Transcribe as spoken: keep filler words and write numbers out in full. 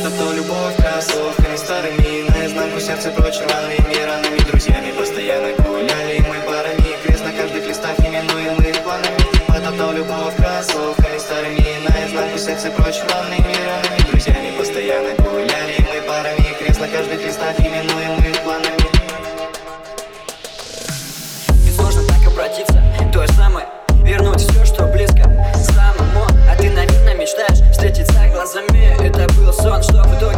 Это то любовь кроссовками старыми, наизнанку сердце прочь рваными ранами. Друзьями постоянно гуляли мы парами, крест на каждых листах именуемых планами. Это то любовь кроссовками старыми, наизнанку сердце прочь рваными ранами. Друзьями постоянно гуляли мы парами, крест на каждых листах именуемых планами. И сложно так обратиться, той самой, вернуть все, что близко самому. А ты, наверное, мечтаешь встретиться глазами. Это был сон, что в итоге